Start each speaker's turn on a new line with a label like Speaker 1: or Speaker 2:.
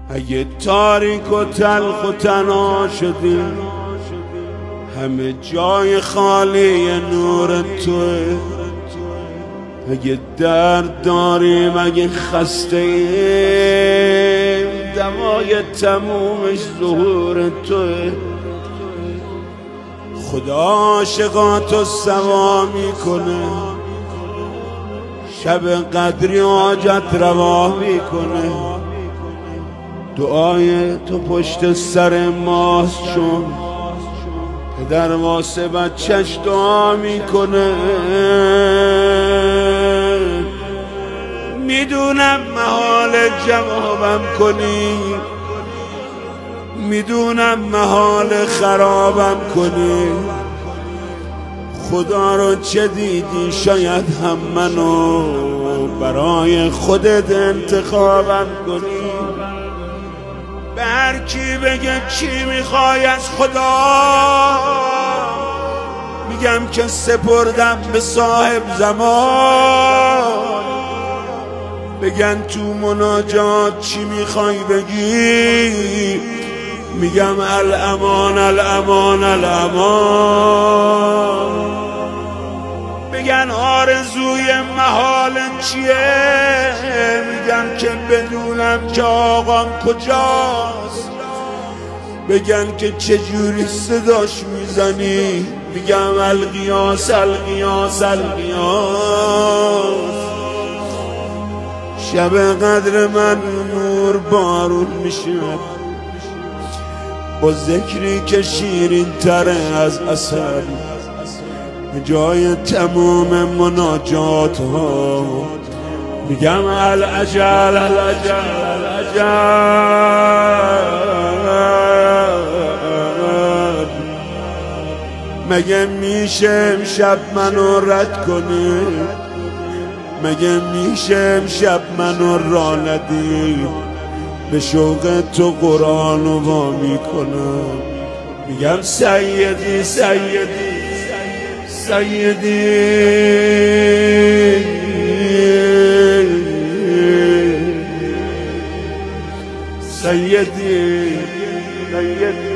Speaker 1: اگه تاریک و تلخ و تنها شدیم، همه جای خالی نور توه. اگه درد داریم، اگه خسته ایم، دوای تمومش ظهور توه. خدا عاشقاتو سوا میکنه، شب قدری حاجت روا میکنه. دعای تو پشت سر ماست، چون پدر واسه بچهش دعا میکنه. میدونم محال جوابم کنی، میدونم محال خرابم کنی. خدا رو چه دیدی؟ شاید هم منو برای خودت انتخابم کنی. به هر کی بگه چی میخوای از خدا، میگم که سپردم به صاحب زمان. بگن تو مناجات چی میخوای بگی، میگم الامان الامان الامان. بگن آرزوی محال چیه، میگم که بدونم که آقام کجاست. بگن که چجوری صداش میزنی، میگم القیاس القیاس القیاس. شب قدر من نور بارون میشه، با ذکری که شیرین تره از عسل. جای تموم مناجات ها میگم العجل العجل العجل. مگه میشه امشب منو رد کنی؟ مگه میشه امشب منو را ندی؟ به شوق تو قرآنو وا میکنم، میگم سیدی سیدی سیدی سیدی سیدی.